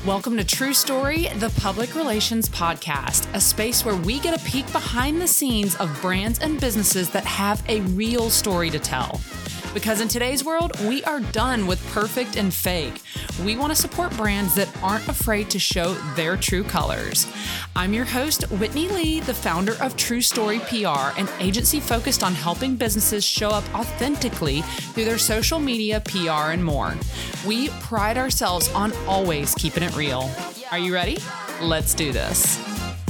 Welcome to True Story, the public relations podcast, a space where we get a peek behind the scenes of brands and businesses that have a real story to tell. Because in today's world, we are done with perfect and fake. We want to support brands that aren't afraid to show their true colors. I'm your host, Whitney Lee, the founder of True Story PR, an agency focused on helping businesses show up authentically through their social media, PR, and more. We pride ourselves on always keeping it real. Are you ready? Let's do this.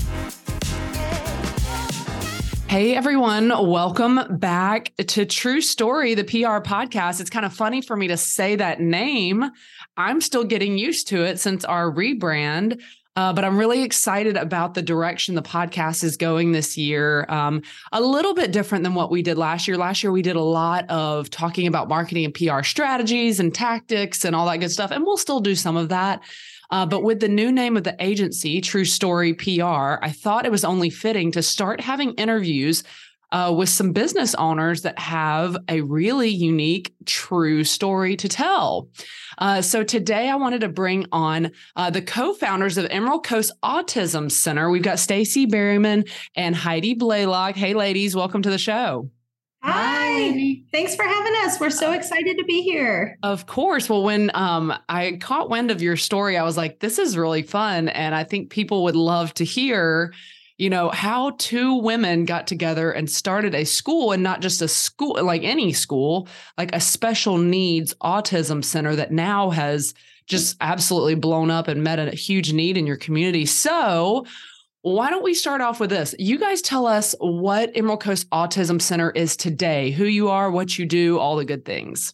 Hey everyone, welcome back to True Story, the PR podcast. It's kind of funny for me to say that name. I'm still getting used to it since our rebrand, but I'm really excited about the direction the podcast is going this year. A little bit different than what we did last year. Last year, we did a lot of talking about marketing and PR strategies and tactics and all that good stuff, and we'll still do some of that. But with the new name of the agency, True Story PR, I thought it was only fitting to start having interviews with some business owners that have a really unique, true story to tell. So today I wanted to bring on the co-founders of Emerald Coast Autism Center. We've got Stacey Berryman and Heidi Blaylock. Hey, ladies, welcome to the show. Hi. Thanks for having us. We're so excited to be here. Of course. Well, when I caught wind of your story, I was like, this is really fun. And I think people would love to hear, how two women got together and started a school, and not just a school, like any school, like a special needs autism center that now has just absolutely blown up and met a huge need in your community. So why don't we start off with this? You guys tell us what Emerald Coast Autism Center is today, who you are, what you do, all the good things.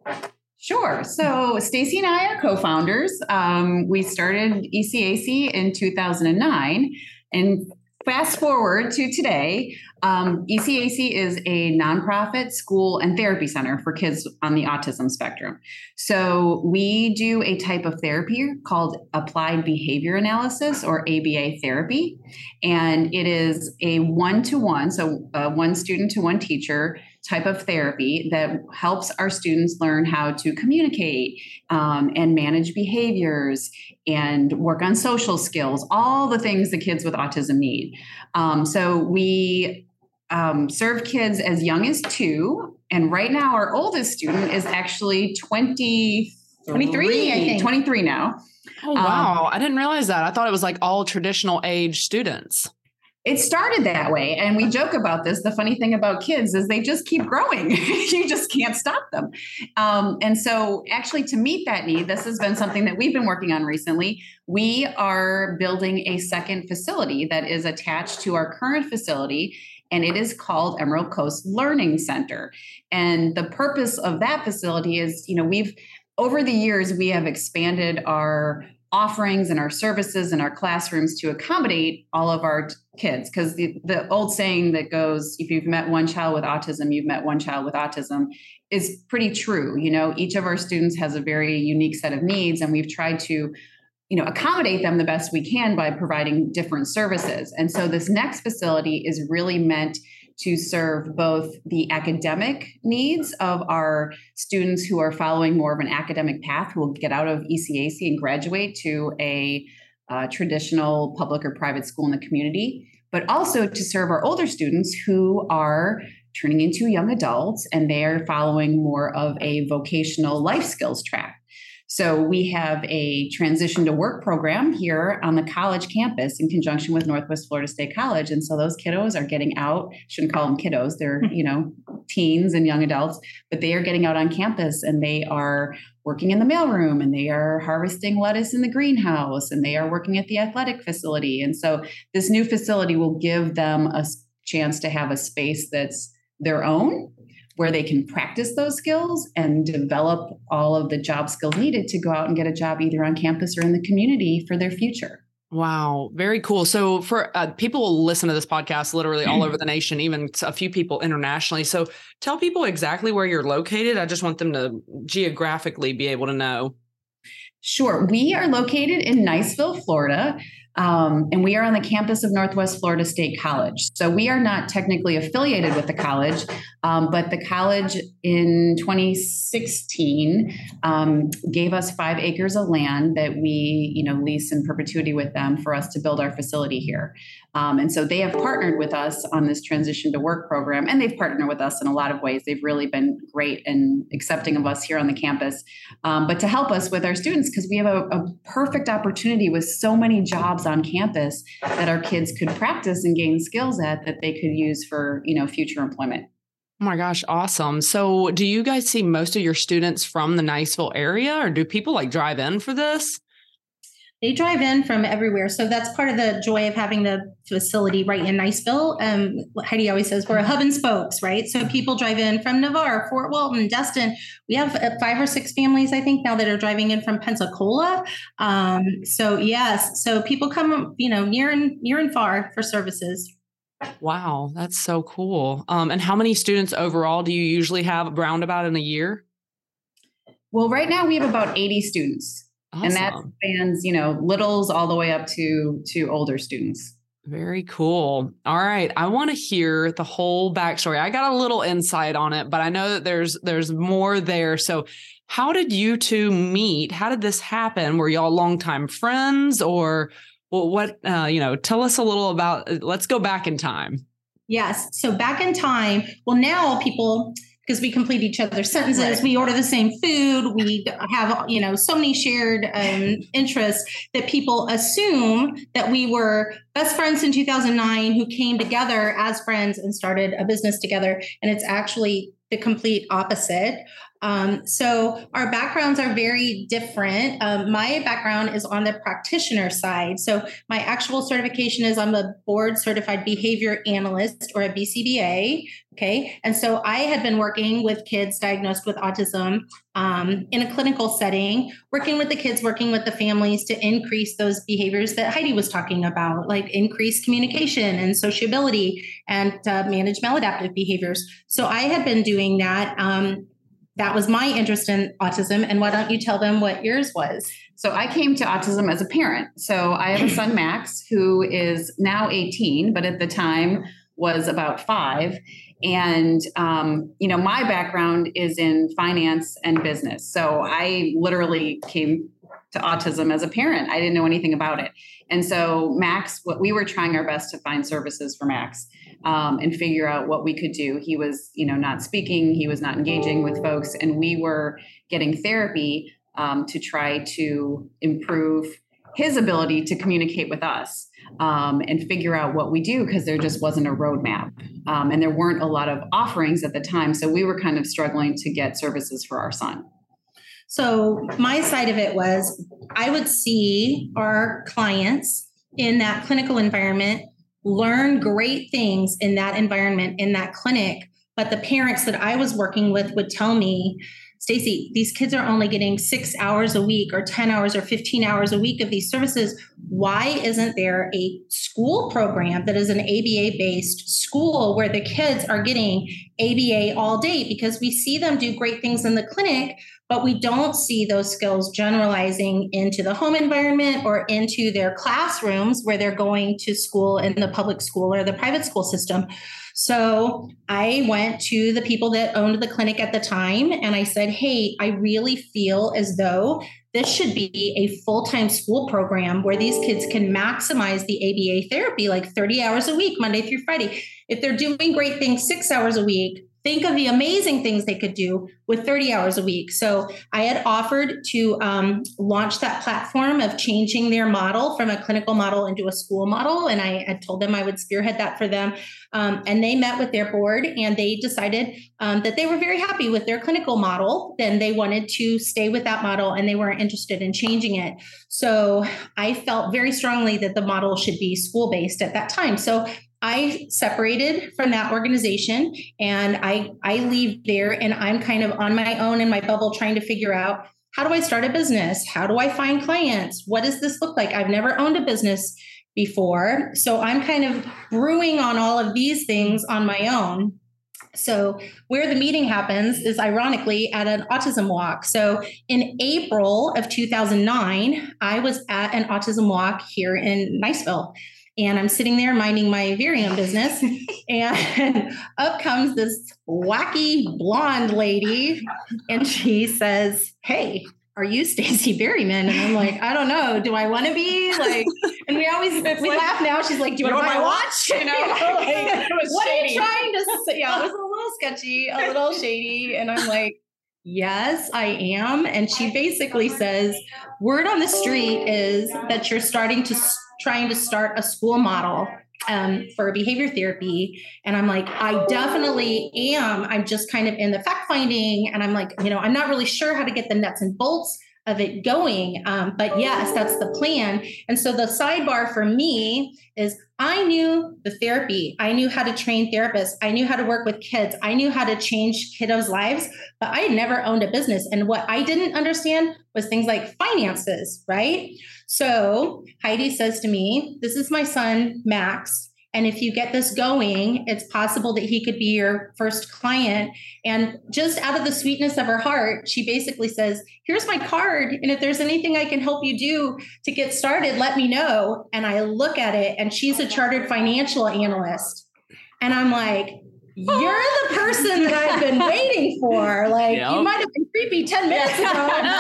Sure. So Stacey and I are co-founders. We started ECAC in 2009, and fast forward to today, ECAC is a nonprofit school and therapy center for kids on the autism spectrum. So we do a type of therapy called applied behavior analysis, or ABA therapy. And it is a one-to-one, so one student to one teacher type of therapy that helps our students learn how to communicate and manage behaviors and work on social skills, all the things the kids with autism need. So we serve kids as young as 2. And right now, our oldest student is actually 23, I think. 23 now. Oh, wow. I didn't realize that. I thought it was like all traditional age students. It started that way. And we joke about this. The funny thing about kids is they just keep growing. You just can't stop them. And so actually, to meet that need, this has been something that we've been working on recently. We are building a second facility that is attached to our current facility, and it is called Emerald Coast Learning Center. And the purpose of that facility is, over the years, we have expanded our offerings and our services and our classrooms to accommodate all of our kids. Because the old saying that goes, if you've met one child with autism, you've met one child with autism, is pretty true. Each of our students has a very unique set of needs, and we've tried to accommodate them the best we can by providing different services. And so this next facility is really meant to serve both the academic needs of our students who are following more of an academic path, who will get out of ECAC and graduate to a traditional public or private school in the community, but also to serve our older students who are turning into young adults, and they are following more of a vocational life skills track. So we have a transition to work program here on the college campus in conjunction with Northwest Florida State College. And so those kiddos are getting out, shouldn't call them kiddos, they're, teens and young adults, but they are getting out on campus, and they are working in the mailroom, and they are harvesting lettuce in the greenhouse, and they are working at the athletic facility. And so this new facility will give them a chance to have a space that's their own, where they can practice those skills and develop all of the job skills needed to go out and get a job either on campus or in the community for their future. Wow. Very cool. So for people will listen to this podcast literally all over the nation, even a few people internationally. So tell people exactly where you're located. I just want them to geographically be able to know. Sure. We are located in Niceville, Florida. And we are on the campus of Northwest Florida State College. So we are not technically affiliated with the college, but the college in 2016 gave us 5 acres of land that we, lease in perpetuity with them for us to build our facility here. And so they have partnered with us on this transition to work program, and they've partnered with us in a lot of ways. They've really been great and accepting of us here on the campus, but to help us with our students, because we have a perfect opportunity with so many jobs on campus that our kids could practice and gain skills at that they could use for, future employment. Oh my gosh, awesome. So do you guys see most of your students from the Niceville area, or do people drive in for this? They drive in from everywhere. So that's part of the joy of having the facility right in Niceville. Heidi always says we're a hub and spokes, right? So people drive in from Navarre, Fort Walton, Destin. We have 5 or 6 families, I think, now that are driving in from Pensacola. So yes, so people come, near and far for services. Wow, that's so cool. And how many students overall do you usually have roundabout in a year? Well, right now we have about 80 students. Awesome. And that spans, littles all the way up to older students. Very cool. All right. I want to hear the whole backstory. I got a little insight on it, but I know that there's more there. So how did you two meet? How did this happen? Were y'all longtime friends, or what, tell us a little about, let's go back in time. Yes. So back in time, well, now people, because we complete each other's sentences, right. We order the same food. We have, so many shared interests that people assume that we were best friends in 2009 who came together as friends and started a business together. And it's actually the complete opposite. So our backgrounds are very different. My background is on the practitioner side. So my actual certification is I'm a board certified behavior analyst, or a BCBA. Okay. And so I had been working with kids diagnosed with autism in a clinical setting, working with the kids, working with the families to increase those behaviors that Heidi was talking about, like increased communication and sociability, and manage maladaptive behaviors. So I had been doing that. That was my interest in autism. And why don't you tell them what yours was? So I came to autism as a parent. So I have a son, Max, who is now 18, but at the time was about 5. And, my background is in finance and business. So I literally came to autism as a parent. I didn't know anything about it. And so Max, we were trying our best to find services for Max and figure out what we could do. He was, not speaking, he was not engaging with folks, and we were getting therapy to try to improve his ability to communicate with us and figure out what we do, because there just wasn't a roadmap and there weren't a lot of offerings at the time. So we were kind of struggling to get services for our son. So my side of it was I would see our clients in that clinical environment learn great things in that environment, in that clinic. But the parents that I was working with would tell me, Stacey, these kids are only getting 6 hours a week or 10 hours or 15 hours a week of these services. Why isn't there a school program that is an ABA-based school where the kids are getting ABA all day? Because we see them do great things in the clinic, but we don't see those skills generalizing into the home environment or into their classrooms where they're going to school in the public school or the private school system. So I went to the people that owned the clinic at the time and I said, hey, I really feel as though this should be a full-time school program where these kids can maximize the ABA therapy, like 30 hours a week, Monday through Friday. If they're doing great things 6 hours a week, think of the amazing things they could do with 30 hours a week. So I had offered to launch that platform of changing their model from a clinical model into a school model. And I had told them I would spearhead that for them. And they met with their board and they decided that they were very happy with their clinical model. Then they wanted to stay with that model and they weren't interested in changing it. So I felt very strongly that the model should be school-based at that time. So I separated from that organization and I leave there and I'm kind of on my own in my bubble trying to figure out, how do I start a business? How do I find clients? What does this look like? I've never owned a business before. So I'm kind of brewing on all of these things on my own. So where the meeting happens is ironically at an autism walk. So in April of 2009, I was at an autism walk here in Niceville. And I'm sitting there minding my very own business. And up comes this wacky blonde lady. And she says, "Hey, are you Stacey Berryman?" And I'm like, "I don't know. Do I want to be like?" And we laugh now. She's like, "Do you want my watch?" You know, like, what are you trying to say? Yeah, it was a little sketchy, a little shady. And I'm like, "Yes, I am." And she basically says, "Word on the street is that you're trying to start a school model for behavior therapy." And I'm like, "I definitely am. I'm just kind of in the fact finding." And I'm like, I'm not really sure how to get the nuts and bolts of it going. But yes, that's the plan. And so the sidebar for me is I knew the therapy. I knew how to train therapists. I knew how to work with kids. I knew how to change kiddos' lives, but I had never owned a business. And what I didn't understand was things like finances, right? So Heidi says to me, "This is my son, Max. And if you get this going, it's possible that he could be your first client." And just out of the sweetness of her heart, she basically says, "Here's my card. And if there's anything I can help you do to get started, let me know." And I look at it, and she's a chartered financial analyst. And I'm like, "You're the person that I've been waiting for. Like, You might have been creepy 10 minutes ago."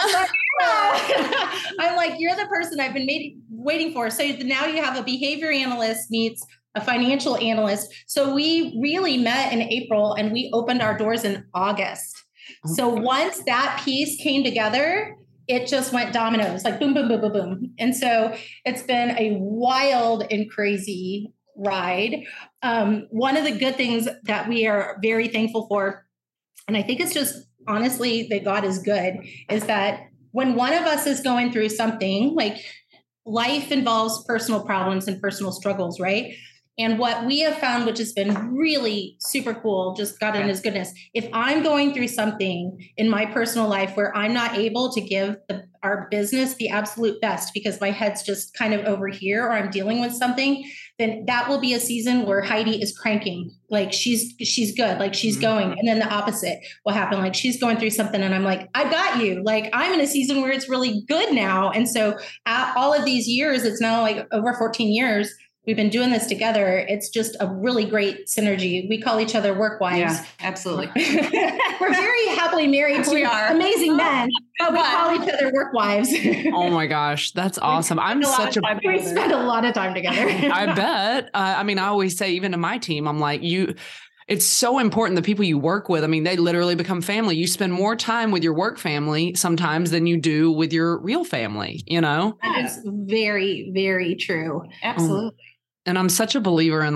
I'm like, "You're the person I've been waiting for." So now you have a behavior analyst meets a financial analyst. So we really met in April, and we opened our doors in August. So once that piece came together, it just went dominoes, like boom, boom, boom, boom, boom. And so it's been a wild and crazy ride. One of the good things that we are very thankful for, and I think it's just honestly that God is good, is that when one of us is going through something, like life involves personal problems and personal struggles, right? And what we have found, which has been really super cool, just God in his goodness, if I'm going through something in my personal life where I'm not able to give our business the absolute best because my head's just kind of over here, or I'm dealing with something, then that will be a season where Heidi is cranking. Like she's good, like she's going. And then the opposite will happen. Like she's going through something and I'm like, "I got you." Like I'm in a season where it's really good now. And so all of these years, it's now like over 14 years, we've been doing this together. It's just a really great synergy. We call each other work wives. Yeah, absolutely. We're very happily married to amazing men, but we call each other work wives. Oh my gosh, that's awesome. We spend a lot of time together. I bet. I always say, even to my team, I'm like, it's so important, the people you work with. They literally become family. You spend more time with your work family sometimes than you do with your real family, That is very, very true. Absolutely. And I'm such a believer in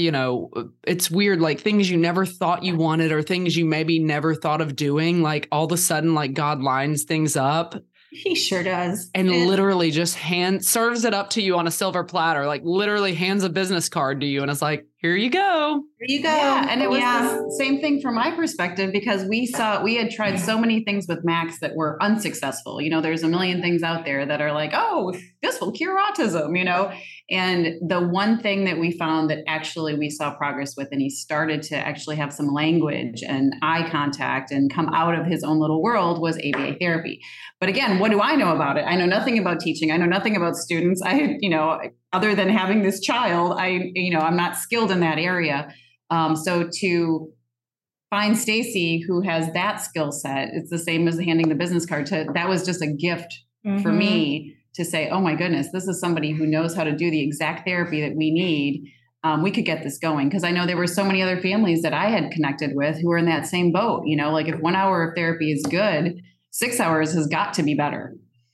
it's weird, like things you never thought you wanted or things you maybe never thought of doing, like all of a sudden, like God lines things up. He sure does. And literally just serves it up to you on a silver platter, like literally hands a business card to you. And it's like, "Here you go." There you go. Yeah, and it was the same thing from my perspective, because we had tried so many things with Max that were unsuccessful. There's a million things out there that are like, "Oh, this will cure autism," And the one thing that we found that actually we saw progress with, and he started to actually have some language and eye contact and come out of his own little world, was ABA therapy. But again, what do I know about it? I know nothing about teaching. I know nothing about students. Other than having this child, I'm not skilled in that area. So to find Stacey, who has that skill set, it's the same as handing the business card that was just a gift for me to say, "Oh my goodness, this is somebody who knows how to do the exact therapy that we need. We could get this going." Because I know there were so many other families that I had connected with who were in that same boat. Like if 1 hour of therapy is good, 6 hours has got to be better.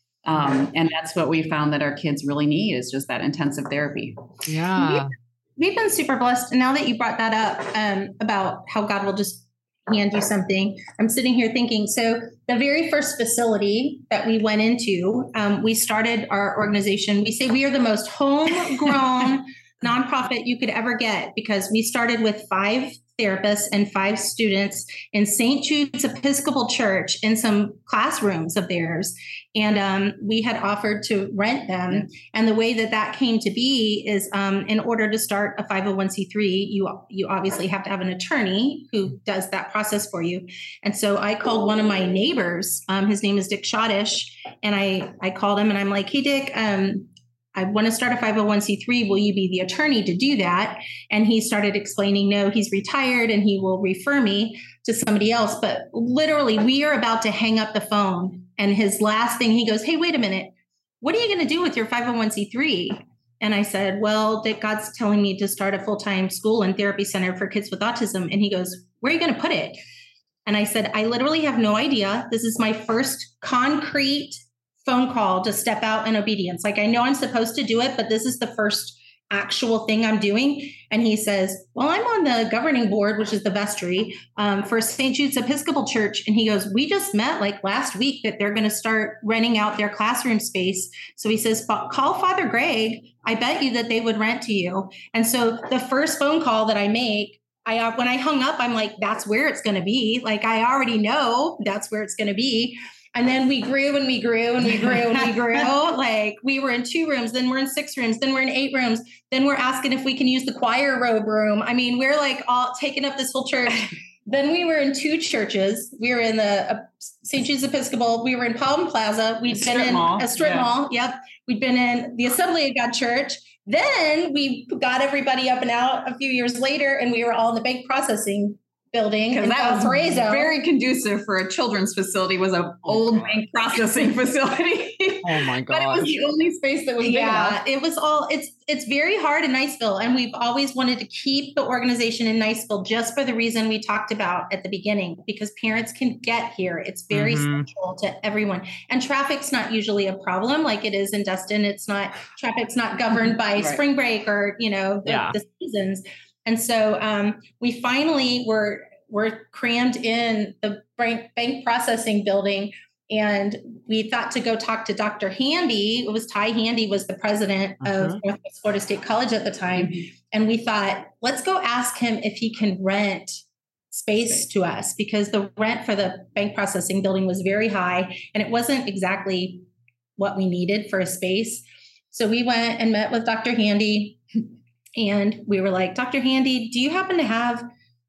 And that's what we found that our kids really need, is just that intensive therapy. Yeah. We've been super blessed. And now that you brought that up about how God will just hand you something, I'm sitting here thinking, so the very first facility that we went into, we started our organization. We say we are the most homegrown nonprofit you could ever get, because we started with 5 therapists and 5 students in St. Jude's Episcopal Church in some classrooms of theirs. And we had offered to rent them. And the way that came to be is in order to start a 501c3, you obviously have to have an attorney who does that process for you. And so I called one of my neighbors. His name is Dick Schottish. And I called him and I'm like, "Hey, Dick, I want to start a 501c3. Will you be the attorney to do that? And he started explaining, no, he's retired and he will refer me to somebody else. But literally, we are about to hang up the phone. And his last thing, he goes, hey, wait a minute. What are you going to do with your 501c3? And I said, well, that God's telling me to start a full-time school and therapy center for kids with autism. And he goes, where are you going to put it? And I said, I literally have no idea. This is my first concrete phone call to step out in obedience. Like, I know I'm supposed to do it, but this is the first actual thing I'm doing. And he says, well, I'm on the governing board, which is the vestry for St. Jude's Episcopal Church. And he goes, we just met like last week that they're going to start renting out their classroom space. So he says, call Father Greg. I bet you that they would rent to you. And so the first phone call that I make, when I hung up, I'm like, that's where it's going to be. Like, I already know that's where it's going to be. And then we grew and we grew and we grew and we grew. Like, we were in 2 rooms, then we're in 6 rooms, then we're in 8 rooms. Then we're asking if we can use the choir robe room. I mean, we're like all taking up this whole church. Then we were in 2 churches. We were in the St. Jude's Episcopal. We were in Palm Plaza. We'd been in a strip mall. Yep. We'd been in the Assembly of God Church. Then we got everybody up and out a few years later, and we were all in the bank processing building. Because that was very conducive for a children's facility, was an old bank processing facility. Oh my God. But it was the only space that was big enough. It was all, it's very hard in Niceville. And we've always wanted to keep the organization in Niceville just for the reason we talked about at the beginning, because parents can get here. It's very central to everyone. And traffic's not usually a problem like it is in Destin. Traffic's not governed by spring break or, the seasons. And so we finally were crammed in the bank processing building, and we thought to go talk to Dr. Handy. It was Ty Handy was the president of Northwest Florida State College at the time. And we thought, let's go ask him if he can rent space to us, because the rent for the bank processing building was very high and it wasn't exactly what we needed for a space. So we went and met with Dr. Handy. And we were like, Dr. Handy, do you happen to have,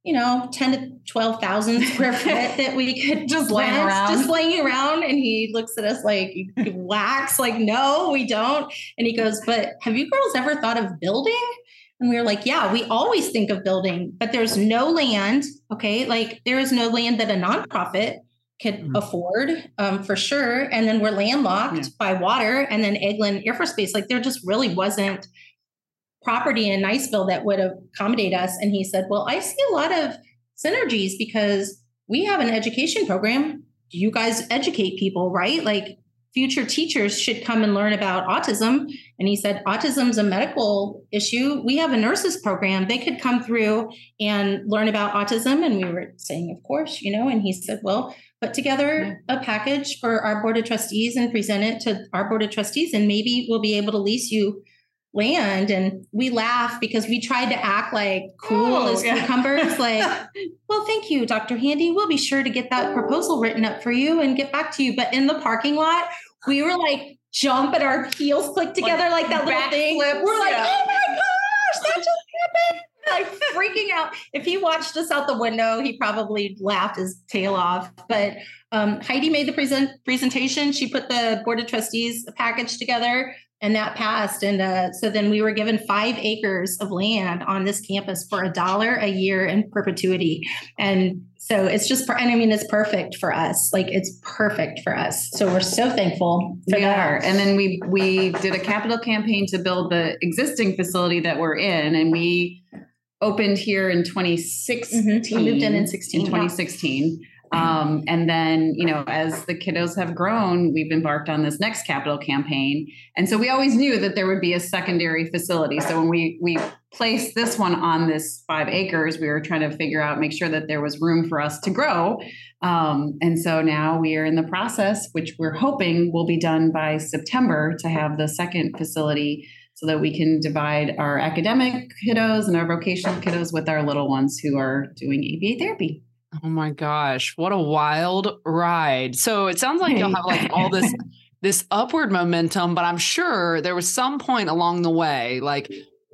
10 to 12,000 square foot that we could just laying around? And he looks at us like, wax, like, no, we don't. And he goes, but have you girls ever thought of building? And we were like, yeah, we always think of building, but there's no land. Okay. Like, there is no land that a nonprofit could afford for sure. And then we're landlocked by water, and then Eglin Air Force Base. Like, there just really wasn't property in Niceville that would accommodate us. And he said, well, I see a lot of synergies because we have an education program. You guys educate people, right? Like, future teachers should come and learn about autism. And he said, autism's a medical issue. We have a nurses program. They could come through and learn about autism. And we were saying, of course, and he said, well, put together a package for our board of trustees and present it to our board of trustees, and maybe we'll be able to lease you land. And we laugh because we tried to act like cool as cucumbers. Like, well, thank you, Dr. Handy. We'll be sure to get that proposal written up for you and get back to you. But in the parking lot, we were like jumping, our heels clicked together like that little thing. We're like, oh my gosh, that just happened. Like, freaking out. If he watched us out the window, he probably laughed his tail off. But Heidi made the presentation. She put the board of trustees package together, and that passed. And so then we were given 5 acres of land on this campus for $1 a year in perpetuity. And so it's just, it's perfect for us. Like, it's perfect for us. So we're so thankful for that. And then we did a capital campaign to build the existing facility that we're in. And we opened here in 2016. We moved in 2016. And then, as the kiddos have grown, we've embarked on this next capital campaign. And so we always knew that there would be a secondary facility. So when we placed this one on this 5 acres, we were trying to make sure that there was room for us to grow. And so now we are in the process, which we're hoping will be done by September, to have the second facility so that we can divide our academic kiddos and our vocational kiddos with our little ones who are doing ABA therapy. Oh my gosh, what a wild ride. So it sounds like you'll have like all this upward momentum, but I'm sure there was some point along the way, like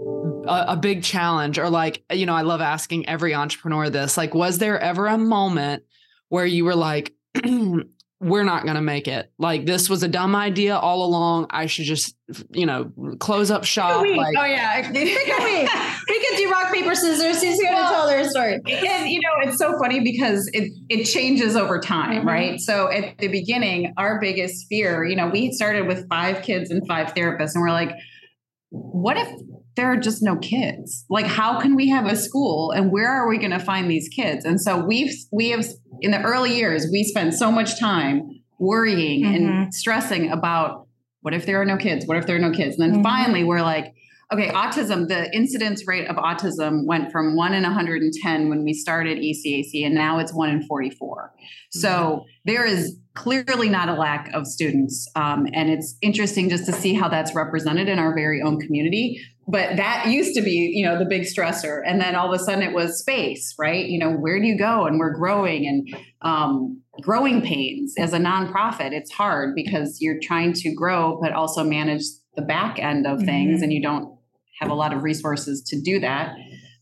a big challenge, or like, I love asking every entrepreneur this, like, was there ever a moment where you were like, we're not going to make it. Like, this was a dumb idea all along. I should just, close up shop. Oh yeah. We could do rock, paper, scissors. Who's going to tell their story? And, it's so funny because it changes over time, right? So at the beginning, our biggest fear, we started with 5 kids and 5 therapists, and we're like, what if there are just no kids? Like, how can we have a school, and where are we going to find these kids? And so we have, in the early years, we spent so much time worrying and stressing about, what if there are no kids? What if there are no kids? And then finally we're like, okay, autism, the incidence rate of autism went from 1 in 110 when we started ECAC, and now it's 1 in 44. So there is clearly not a lack of students. And it's interesting just to see how that's represented in our very own community. But that used to be, the big stressor. And then all of a sudden it was space, right? Where do you go? And we're growing, and growing pains as a nonprofit. It's hard because you're trying to grow, but also manage the back end of things. And you don't have a lot of resources to do that.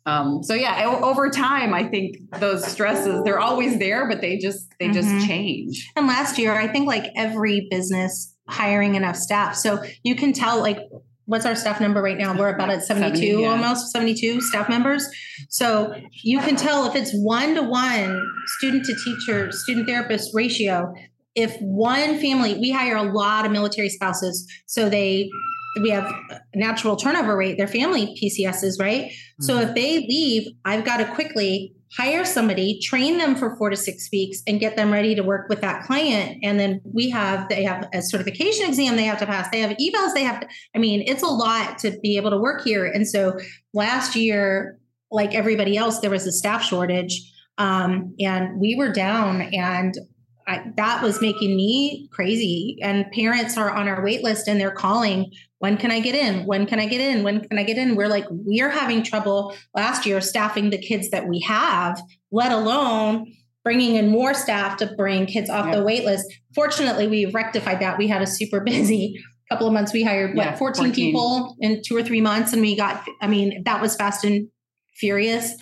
Over time, I think those stresses, they're always there, but they just change. And last year, I think like every business hiring enough staff. So you can tell, like, what's our staff number right now? We're about at 72, almost 72 staff members. So you can tell if it's 1-to-1 student to teacher, student therapist ratio. If one family, we hire a lot of military spouses, so we have a natural turnover rate, their family PCSs, right? So if they leave, I've got to quickly hire somebody, train them for 4 to 6 weeks, and get them ready to work with that client. And then they have a certification exam they have to pass. They have evals it's a lot to be able to work here. And so last year, like everybody else, there was a staff shortage, and we were down, and that was making me crazy. And parents are on our wait list, and they're calling, when can I get in? When can I get in? When can I get in? We're like, we are having trouble last year staffing the kids that we have, let alone bringing in more staff to bring kids off the wait list. Fortunately, we've rectified that. We had a super busy couple of months. We hired 14 people in 2 or 3 months. And we got, that was fast and furious.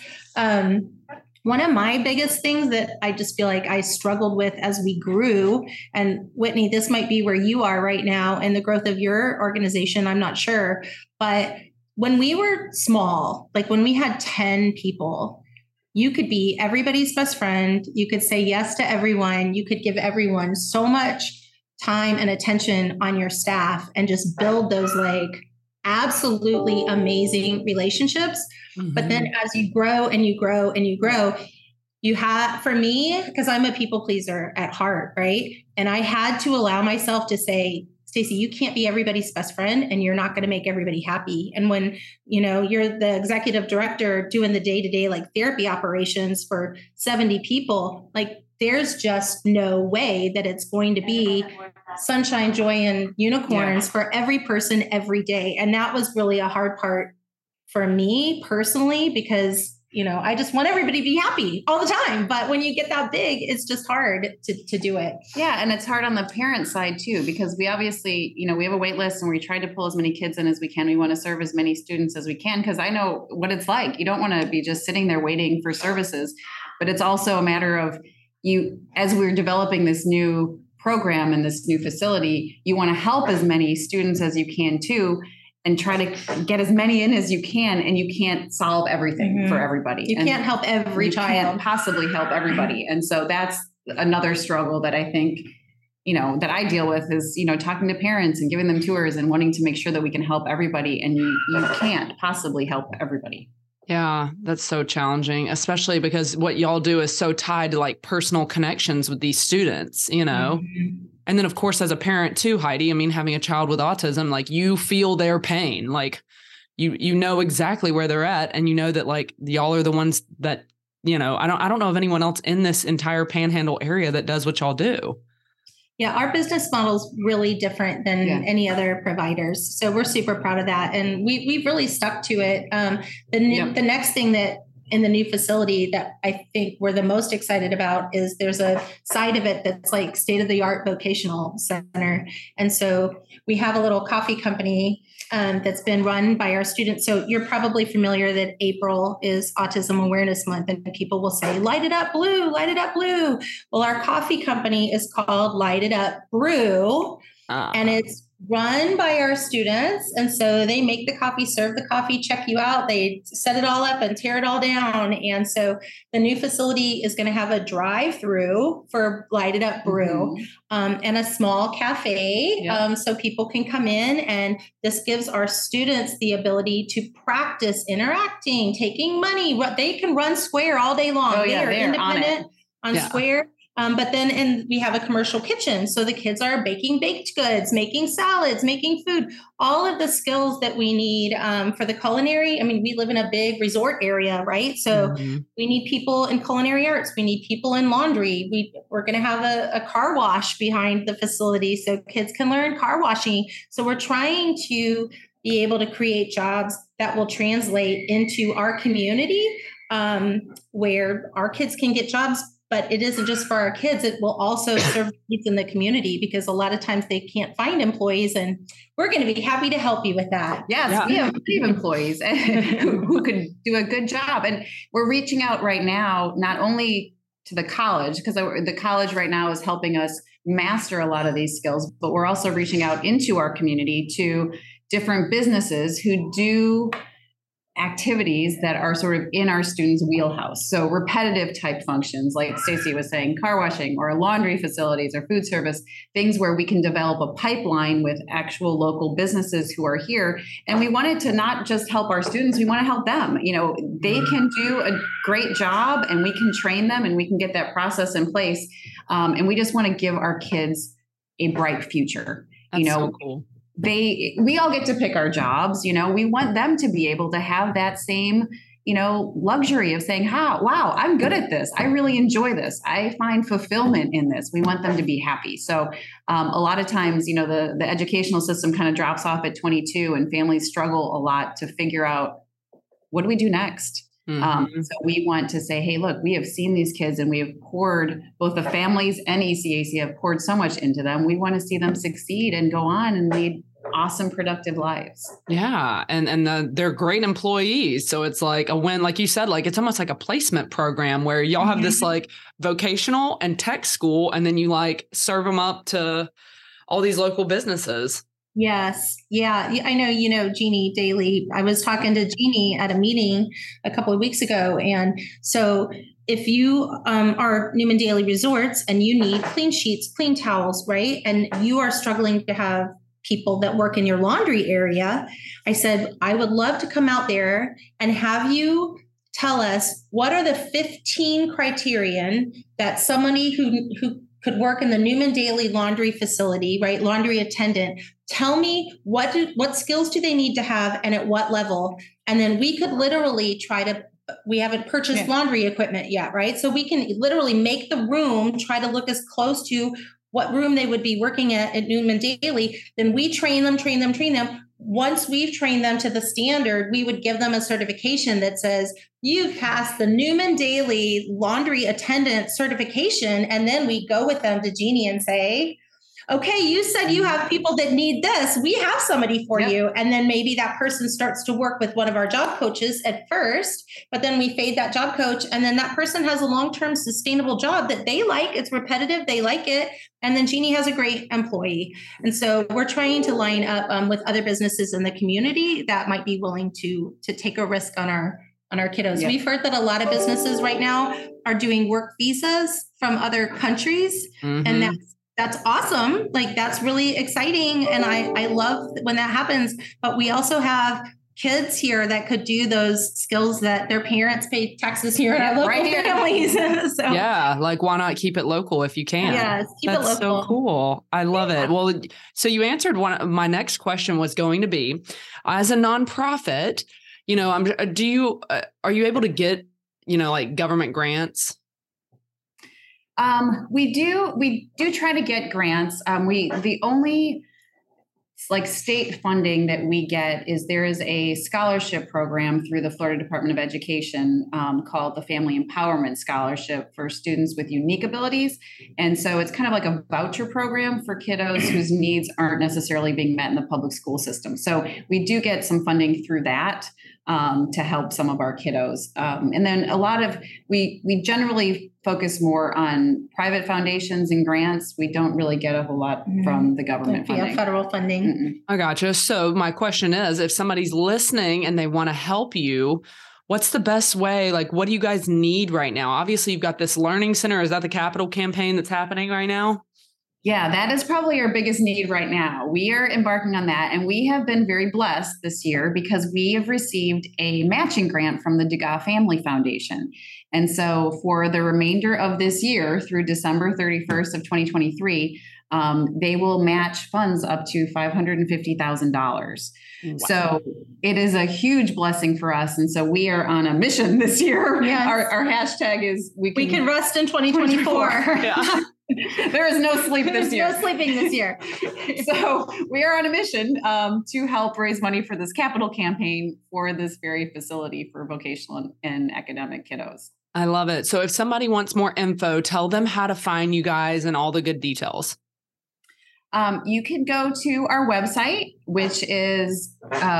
One of my biggest things that I just feel like I struggled with as we grew, and Whitney, this might be where you are right now in the growth of your organization, I'm not sure, but when we were small, like when we had 10 people, you could be everybody's best friend. You could say yes to everyone. You could give everyone so much time and attention on your staff and just build those like absolutely amazing relationships. But then as you grow and you grow and you grow, you have, for me, because I'm a people pleaser at heart, right? And I had to allow myself to say, Stacey, you can't be everybody's best friend, and you're not going to make everybody happy. And when, you're the executive director doing the day-to-day like therapy operations for 70 people, like there's just no way that it's going to be sunshine, joy, and unicorns for every person every day. And that was really a hard part for me personally, because, I just want everybody to be happy all the time. But when you get that big, it's just hard to do it. Yeah. And it's hard on the parent side too, because we obviously, we have a wait list, and we try to pull as many kids in as we can. We want to serve as many students as we can, because I know what it's like. You don't want to be just sitting there waiting for services, but it's also a matter of as we're developing this new program and this new facility, you want to help as many students as you can too, and try to get as many in as you can. And you can't solve everything for everybody. You can't help every child. You can't possibly help everybody. And so that's another struggle that I think, that I deal with is, talking to parents and giving them tours and wanting to make sure that we can help everybody. And you can't possibly help everybody. Yeah, that's so challenging, especially because what y'all do is so tied to like personal connections with these students, And then, of course, as a parent too, Heidi, having a child with autism, like you feel their pain, like you know exactly where they're at. And you know that like y'all are the ones that, I don't know of anyone else in this entire Panhandle area that does what y'all do. Yeah, our business model is really different than any other providers. So we're super proud of that. And we've really stuck to it. The next thing that in the new facility that I think we're the most excited about is there's a side of it that's like state-of-the-art vocational center. And so we have a little coffee company that's been run by our students. So you're probably familiar that April is Autism Awareness Month, and people will say, light it up blue, light it up blue. Well, our coffee company is called Light It Up Brew, and it's run by our students. And so they make the coffee, serve the coffee, check you out. They set it all up and tear it all down. And so the new facility is going to have a drive-through for Light It Up Brew, and a small cafe. So people can come in, and this gives our students the ability to practice interacting, taking money. They can run Square all day long. They are independent on Square. And we have a commercial kitchen. So the kids are baking baked goods, making salads, making food, all of the skills that we need for the culinary. I mean, we live in a big resort area, right? So we need people in culinary arts. We need people in laundry. We're going to have a car wash behind the facility so kids can learn car washing. So we're trying to be able to create jobs that will translate into our community, where our kids can get jobs. But it isn't just for our kids. It will also serve needs in the community, because a lot of times they can't find employees, and we're going to be happy to help you with that. Yes, we have plenty of employees who could do a good job. And we're reaching out right now, not only to the college, because the college right now is helping us master a lot of these skills, but we're also reaching out into our community to different businesses who do activities that are sort of in our students' wheelhouse. So repetitive type functions, like Stacey was saying, car washing or laundry facilities or food service, things where we can develop a pipeline with actual local businesses who are here. And we wanted to not just help our students, we want to help them. You know, they can do a great job, and we can train them, and we can get that process in place. And we just want to give our kids a bright future. That's so cool. We all get to pick our jobs. You know, we want them to be able to have that same, luxury of saying, wow, I'm good at this. I really enjoy this. I find fulfillment in this. We want them to be happy. So a lot of times, the educational system kind of drops off at 22, and families struggle a lot to figure out, what do we do next? So we want to say, hey, look, we have seen these kids, and we have poured, both the families and ECAC have poured so much into them. We want to see them succeed and go on and lead awesome, productive lives. Yeah. And they're great employees. So it's like a win, like you said, like it's almost like a placement program where y'all have this like vocational and tech school, and then you like serve them up to all these local businesses. Yes. Yeah. I know, Jeannie Daly. I was talking to Jeannie at a meeting a couple of weeks ago. And so if you are Newman Daily Resorts and you need clean sheets, clean towels, right? And you are struggling to have people that work in your laundry area, I said, I would love to come out there and have you tell us what are the 15 criterion that somebody who could work in the Newman Daily laundry facility, right? Laundry attendant. Tell me what skills do they need to have and at what level? And then we could literally we haven't purchased laundry equipment yet, right? So we can literally make the room, try to look as close to what room they would be working at Newman Daily. Then we train them. Once we've trained them to the standard, we would give them a certification that says, you've passed the Newman Daily laundry attendant certification. And then we go with them to Jeannie and say, okay, you said you have people that need this. We have somebody for you. And then maybe that person starts to work with one of our job coaches at first, but then we fade that job coach. And then that person has a long-term sustainable job that they like. It's repetitive. They like it. And then Jeannie has a great employee. And so we're trying to line up with other businesses in the community that might be willing to take a risk on our kiddos. We've heard that a lot of businesses right now are doing work visas from other countries. And that's awesome. Like, that's really exciting. And I love when that happens. But we also have kids here that could do those skills that their parents pay taxes here in our local families. So, yeah. Like, why not keep it local if you can? Yes, keep That's it local. So cool. I love it. Well, so you answered my next question was going to be, as a nonprofit, are you able to get, like government grants? We do try to get grants. The only like state funding that we get is there is a scholarship program through the Florida Department of Education called the Family Empowerment Scholarship for students with unique abilities. And so it's kind of like a voucher program for kiddos whose needs aren't necessarily being met in the public school system. So we do get some funding through that to help some of our kiddos. And then a lot of, we generally focus more on private foundations and grants. We don't really get a whole lot from the government funding. Federal funding. Mm-mm. I gotcha. So my question is, if somebody's listening and they want to help you, what's the best way? Like, what do you guys need right now? Obviously, you've got this learning center. Is that the capital campaign that's happening right now? Yeah, that is probably our biggest need right now. We are embarking on that, and we have been very blessed this year because we have received a matching grant from the Degas Family Foundation. And so for the remainder of this year through December 31st of 2023, they will match funds up to $550,000. Wow. So it is a huge blessing for us. And so we are on a mission this year. Yes. Our hashtag is we can rest in 2024. Yeah. There is no sleep this year. No sleeping this year. So we are on a mission to help raise money for this capital campaign for this very facility for vocational and academic kiddos. I love it. So if somebody wants more info, tell them how to find you guys and all the good details. You can go to our website, which is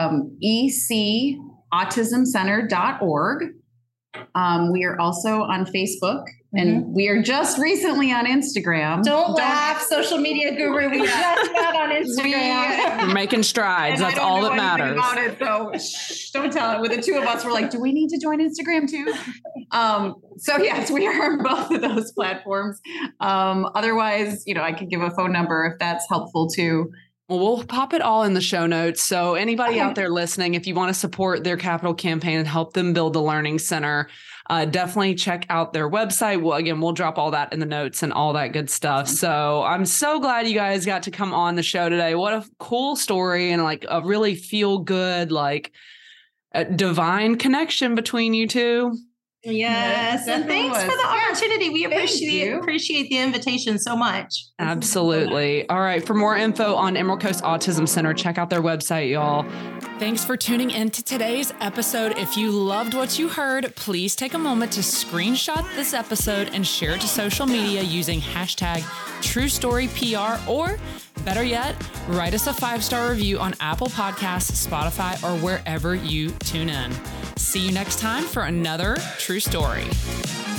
ecautismcenter.org. We are also on Facebook, and we are just recently on Instagram. Don't laugh, social media guru. We just got on Instagram. We're making strides. That's all that matters. About it, so don't tell it. With the two of us, we're like, do we need to join Instagram too? So yes, we are on both of those platforms. Otherwise, I could give a phone number if that's helpful too. Well, we'll pop it all in the show notes. So anybody out there listening, if you want to support their capital campaign and help them build the Learning Center, definitely check out their website. Well, again, we'll drop all that in the notes and all that good stuff. So I'm so glad you guys got to come on the show today. What a cool story and like a really feel good, like a divine connection between you two. Yes. And thanks for the opportunity. We appreciate the invitation so much. Absolutely. All right. For more info on Emerald Coast Autism Center, check out their website, y'all. Thanks for tuning in to today's episode. If you loved what you heard, please take a moment to screenshot this episode and share it to social media using hashtag TrueStoryPR, or better yet, write us a 5-star review on Apple Podcasts, Spotify, or wherever you tune in. See you next time for another True Story.